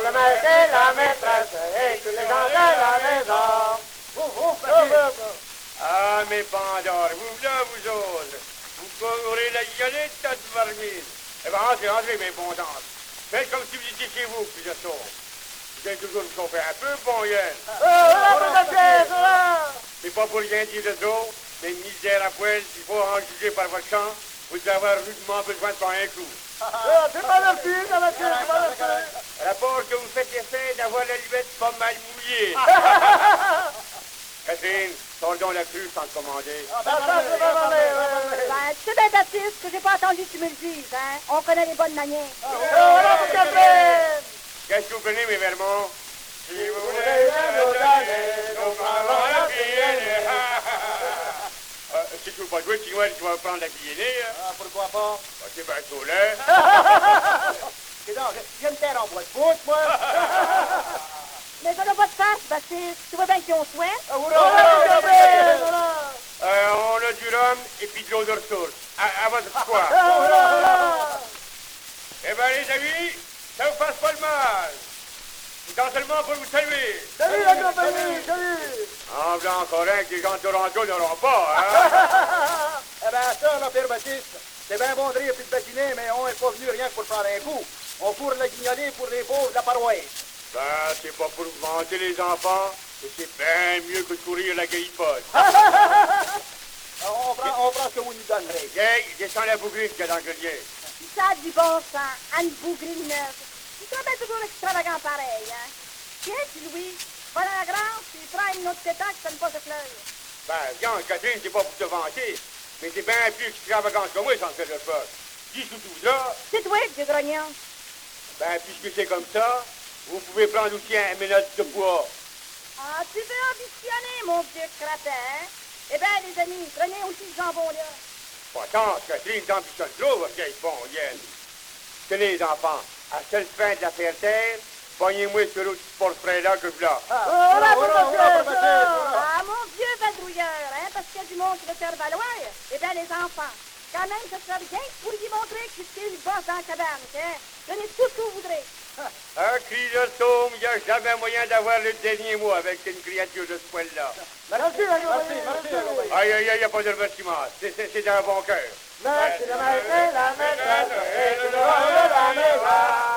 le maître et la maîtresse, et tous les gens de la maison. Ah, mes pandores, vous là, vous autres. Vous courez la gueulette, tas de marmite. Eh ben, entrez, mes bons danses. Faites comme si vous étiez chez vous, plus de sauce. Vous allez toujours vous chauffer un peu, bon Yann. C'est pas pour rien dire de trop, mais misère à poil, il faut en juger par votre chant, vous devez avoir rudement besoin de faire un coup. C'est pas leur fille, c'est pas leur fille. Rapport que vous faites l'effet d'avoir la livette pas mal mouillée. Catherine, sors donc la crue sans te commander. Ben, tu sais bien, Baptiste, que j'ai pas attendu que tu me le dises, hein? On connaît les bonnes manières. Qu'est-ce que vous prenez, mes Vermont? Si vous voulez nous donner nos parents la si tu veux pas jouer, tu vas prendre la guillenée. Pourquoi pas? C'est bien chaud, là. Et donc, je viens de faire en bois de bouche, moi. Mais ça n'a pas de face, Baptiste. Tu vois bien qu'ils ont soin. On a du rhum et puis de l'eau de ressources. À votre choix. Eh bien, les amis, ça vous fasse pas le mal. C'est seulement pour vous saluer. Salut, la compagnie, salut. En blanc, encore un que les gens de Toronto n'auront pas, hein? Eh bien, ça, là, Père Baptiste, c'est bien bon de rire puis de patiner, mais on n'est pas venu rien que pour faire un coup. On court la guignolée pour les pauvres de la paroisse. Ben, c'est pas pour vous vanter, les enfants, mais c'est bien mieux que de courir la guillipode. On prend ce que vous nous donnerez. Hey, descends la bougrine qu'il y a dans le grenier. Ça a du bon sang. Anne Bougrine neuve. Tu serais bien toujours extravagant pareil, hein? Tiens, petit Louis, va dans la grange, puis prends une autre tétaque, ça ne pas se fleurir. Ben, regarde, Catherine, c'est pas pour te vanter, mais c'est bien plus extravagant que moi, sans faire de peur. Dis surtout ça, C'est toi, vieux grognon. ben, puisque c'est comme ça, vous pouvez prendre aussi un ménage de poids. Ah, tu veux ambitionner, mon vieux cratin, hein? Eh bien, les amis, prenez aussi ce jambon-là. Pas tant, Catherine, t'ambitionnes trop, votre vieille bondienne. Tenez, les enfants, à seule fin de la faire taire, pognez-moi ce l'autre sport-frais-là que voilà. Ah, mon vieux vadrouilleur, hein, parce qu'il y a du monde qui veut faire valoir. Eh bien, les enfants, quand même, ce serait bien que vous pourriez montrer que c'est une bosse dans la cabane, hein? Donnez tout ce que vous voudrez. Un cri de saume, il n'y a jamais moyen d'avoir le dernier mot avec une créature de ce poil-là. Merci, merci. Aïe, aïe, aïe, il n'y a pas de remerciement. C'est d'un bon cœur. Merci, la maîtresse et la maîtresse, et tout le monde de la maison.